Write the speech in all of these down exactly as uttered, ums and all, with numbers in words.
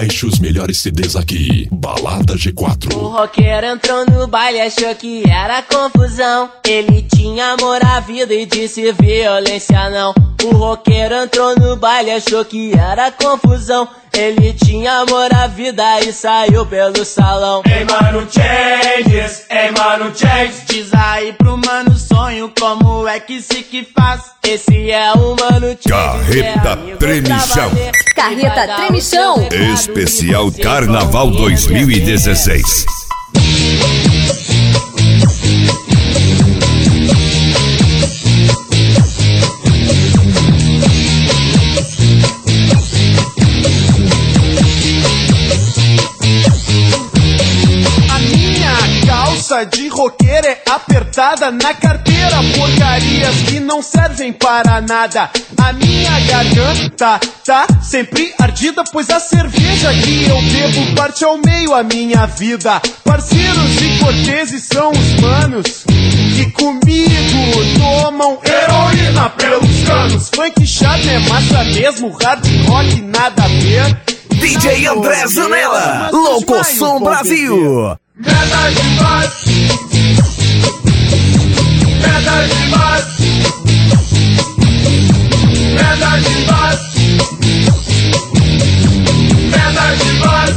Baixe os melhores C Ds aqui. Balada G quatro. O roqueiro entrou no baile, achou que era confusão. Ele tinha amor à vida e disse violência não. O roqueiro entrou no baile, achou que era confusão. Ele tinha amor à vida e saiu pelo salão. Ei mano changes, ei mano changes. Diz aí pro mano sonho como é que se que faz. Esse é o mano changes. Carreta Tremichão. Carreta Tremichão. Especial Carnaval dois mil e dezesseis. De roqueiro é apertada na carteira, porcarias que não servem para nada. A minha garganta tá sempre ardida, pois a cerveja que eu bebo parte ao meio a minha vida. Parceiros e corteses são os manos que comigo tomam heroína pelos canos. Funk chato é massa mesmo, hard rock nada a ver. D J André Zanella, Louco Som Brasil. Merda demais, merda demais, merda demais, merda demais.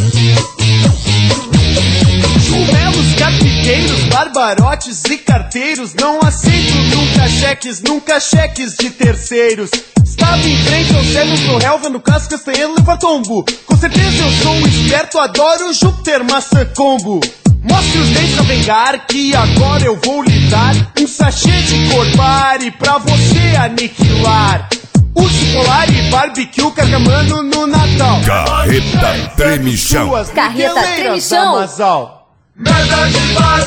Chumelos, carpiqueiros, barbarotes e carteiros, não aceito nunca cheques, nunca cheques de terceiros. Estava em frente ao cego pro relva, no caso castanheiro levar tombo. Com certeza eu sou um esperto, adoro Júpiter maçã combo. Mostre os dentes a vengar, que agora eu vou lhe dar um sachê de Corbari pra você aniquilar. Urso polar e barbecue cargamando no Natal. Carreta Tremichão. Carreta Tremichão. Merda demais,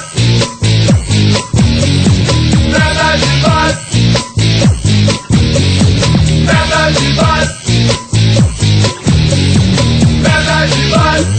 merda demais, merda demais, merda demais.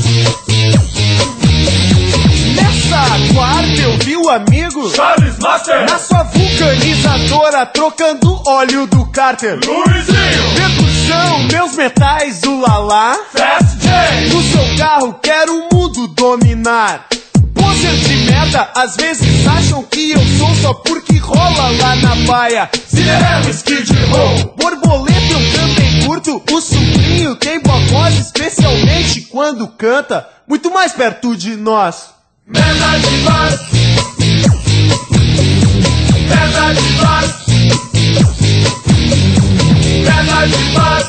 Nessa quarta eu vi o amigo Charles Master na sua vulcanizadora trocando óleo do cárter. Luizinho Percussão, meus metais, ulalá. Fast J No seu carro quero o mundo dominar. Poser de merda, às vezes acham que eu sou só porque rola lá na baia. Cinderela Skid Row. Borboleta eu também curto, o sobrinho tem boa voz, especialmente quando canta muito mais perto de nós. Merda demais, merda demais, merda demais,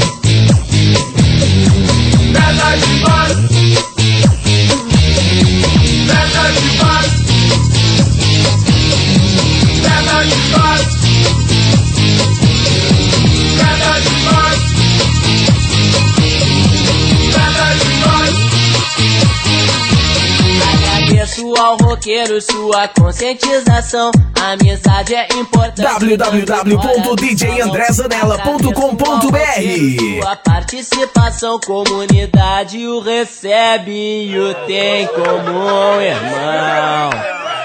merda demais, merda demais, merda demais, merda demais, merda demais. Agradeço ao roqueiro sua conscientização. A amizade é importante. w w w ponto d j andré zanella ponto com ponto b r. Sua participação, comunidade o recebe e o tem como um irmão.